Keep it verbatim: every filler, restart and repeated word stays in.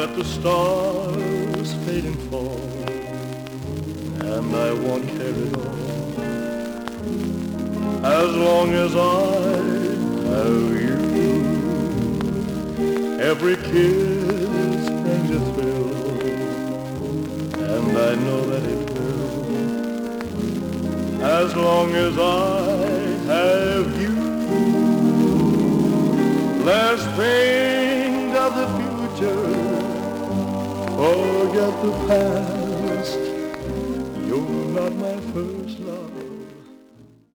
let the stars fade and fall, and I won't care at all, as long as I have you. Every kiss brings a thrill, and I know that it will, as long as I have you. Let's think of the future, forget the past. You're not my first love.